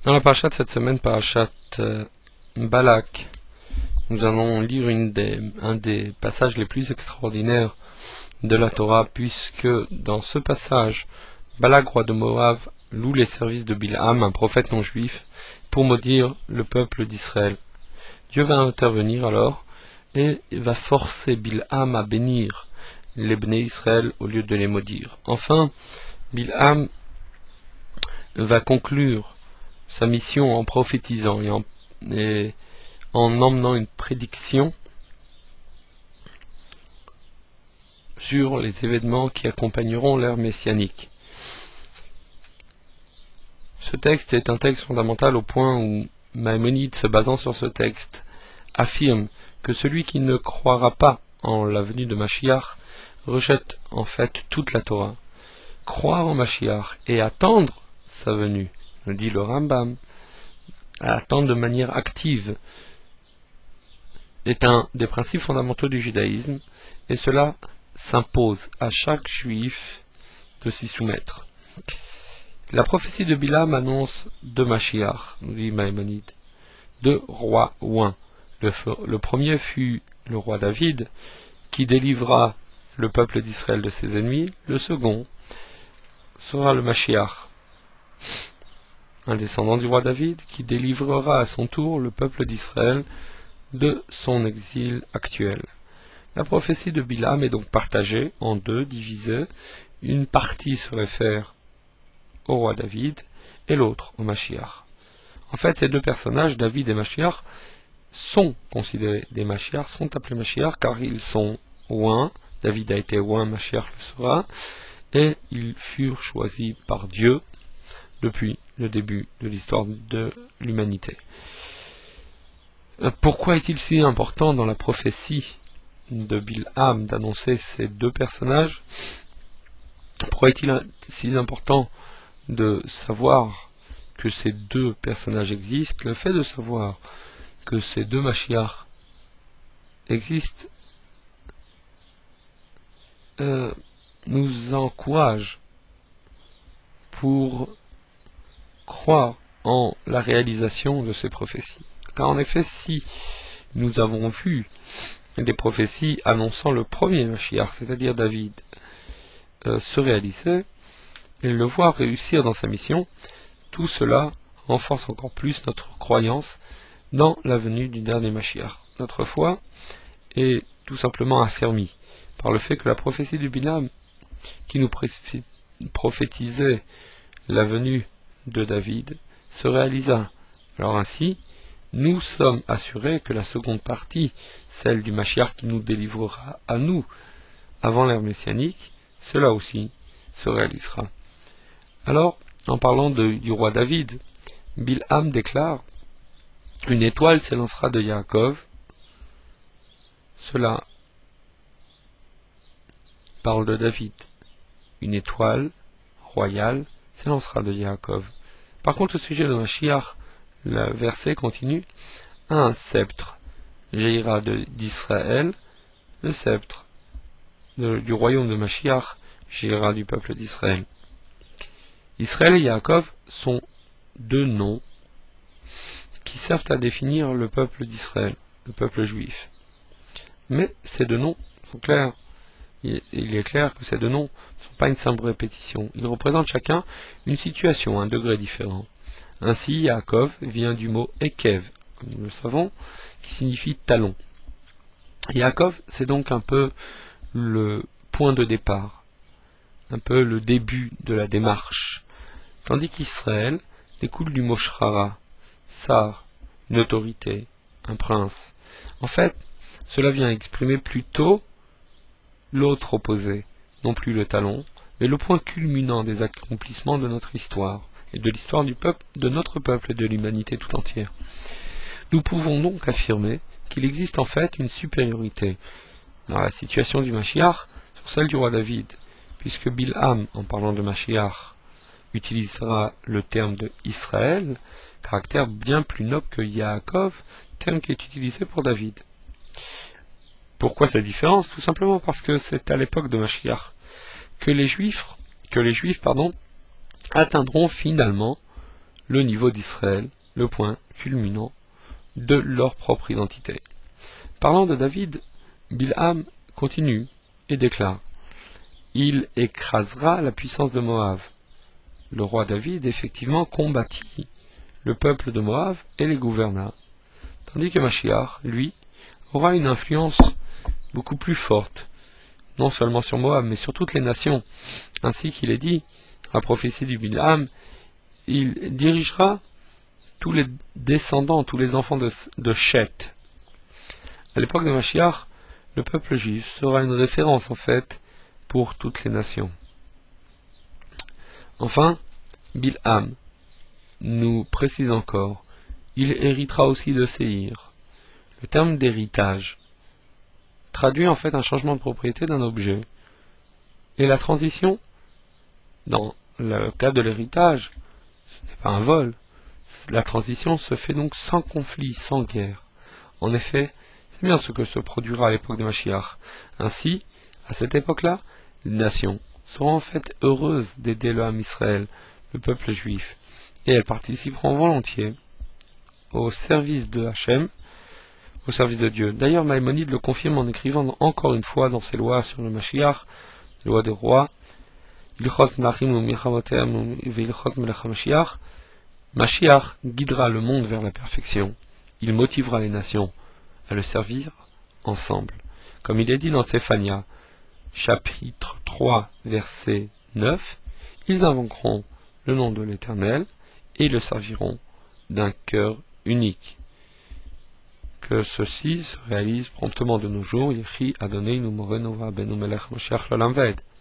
Dans la paracha de cette semaine, parachat Balak, nous allons lire un des passages les plus extraordinaires de la Torah, puisque dans ce passage, Balak, roi de Moab, loue les services de Bilham, un prophète non juif, pour maudire le peuple d'Israël. Dieu va intervenir alors et va forcer Bilham à bénir les Bnei Israël au lieu de les maudire. Enfin, Bilham va conclure sa mission en prophétisant et en emmenant une prédiction sur les événements qui accompagneront l'ère messianique. Ce texte est un texte fondamental au point où Maïmonide, se basant sur ce texte, affirme que celui qui ne croira pas en la venue de Mashiach rejette en fait toute la Torah. Croire en Mashiach et attendre sa venue, nous dit le Rambam, attendre de manière active, est un des principes fondamentaux du judaïsme, et cela s'impose à chaque juif de s'y soumettre. La prophétie de Bilham annonce deux Mashiach, nous dit Maïmonide, deux rois oints. Le premier fut le roi David, qui délivra le peuple d'Israël de ses ennemis. Le second sera le Mashiach, un descendant du roi David, qui délivrera à son tour le peuple d'Israël de son exil actuel. La prophétie de Bilham est donc partagée en deux, divisée. Une partie se réfère au roi David et l'autre au Mashiach. En fait, ces deux personnages, David et Mashiach, sont considérés des Mashiach, sont appelés Mashiach car ils sont oints. David a été oint, Mashiach le sera, et ils furent choisis par Dieu depuis le début de l'histoire de l'humanité. Pourquoi est-il si important dans la prophétie de Bilham d'annoncer ces deux personnages? Pourquoi est-il si important de savoir que ces deux personnages existent? Le fait de savoir que ces deux Mashiach existent nous encourage pour croire en la réalisation de ces prophéties. Car en effet, si nous avons vu des prophéties annonçant le premier Mashiach, c'est-à-dire David, se réaliser et le voir réussir dans sa mission, tout cela renforce encore plus notre croyance dans la venue du dernier Mashiach. Notre foi est tout simplement affermie par le fait que la prophétie du Bilham, qui nous prophétisait la venue de David, se réalisa. Alors ainsi, nous sommes assurés que la seconde partie, celle du Mashiach qui nous délivrera à nous avant l'ère messianique, cela aussi se réalisera. Alors, en parlant du roi David, Bilham déclare: une étoile s'élancera de Yaakov. Cela parle de David. Une étoile royale s'élancera de Yaakov. Par contre, au sujet de Mashiach, le verset continue: un sceptre jaillira d'Israël, le sceptre du royaume de Mashiach jaillira du peuple d'Israël. Israël et Yaakov sont deux noms qui servent à définir le peuple d'Israël, le peuple juif. Mais ces deux noms sont clairs. Il est clair que ces deux noms ne sont pas une simple répétition. Ils représentent chacun une situation, un degré différent. Ainsi, Yaakov vient du mot Ekev, comme nous le savons, qui signifie talon. Yaakov, c'est donc un peu le point de départ, un peu le début de la démarche. Tandis qu'Israël découle du mot Shrara, Sar, une autorité, un prince. En fait, cela vient exprimer plutôt l'autre opposé, non plus le talon, mais le point culminant des accomplissements de notre histoire, et de l'histoire du peuple, de notre peuple et de l'humanité tout entière. Nous pouvons donc affirmer qu'il existe en fait une supériorité dans la situation du Mashiach sur celle du roi David, puisque Bilham, en parlant de Mashiach, utilisera le terme de Israël, caractère bien plus noble que Yaakov, terme qui est utilisé pour David. Pourquoi cette différence? Tout simplement parce que c'est à l'époque de Mashiach que les Juifs atteindront finalement le niveau d'Israël, le point culminant de leur propre identité. Parlant de David, Bilham continue et déclare: il écrasera la puissance de Moab. Le roi David effectivement combattit le peuple de Moab et les gouverna, tandis que Mashiach, lui, aura une influence beaucoup plus forte, non seulement sur Moab, mais sur toutes les nations. Ainsi qu'il est dit, la prophétie du Bilham, il dirigera tous les descendants, tous les enfants de Chet. À l'époque de Mashiach, le peuple juif sera une référence en fait pour toutes les nations. Enfin, Bilham nous précise encore, il héritera aussi de Séhir. Le terme d'héritage traduit en fait un changement de propriété d'un objet. Et la transition, dans le cas de l'héritage, ce n'est pas un vol. La transition se fait donc sans conflit, sans guerre. En effet, c'est bien ce que se produira à l'époque de Mashiach. Ainsi, à cette époque-là, les nations seront en fait heureuses d'aider le Ham Israël, le peuple juif, et elles participeront volontiers au service de Hachem, au service de Dieu. D'ailleurs, Maïmonide le confirme en écrivant encore une fois dans ses lois sur le Mashiach, les lois des rois, Mashiach guidera le monde vers la perfection. Il motivera les nations à le servir ensemble. Comme il est dit dans Séphania, chapitre 3, verset 9, ils invoqueront le nom de l'Éternel et le serviront d'un cœur unique. Que ceci se réalise promptement de nos jours. Yehi Adonai Morenu Rabbeinu Melech Mashiach l'Olam Vaed.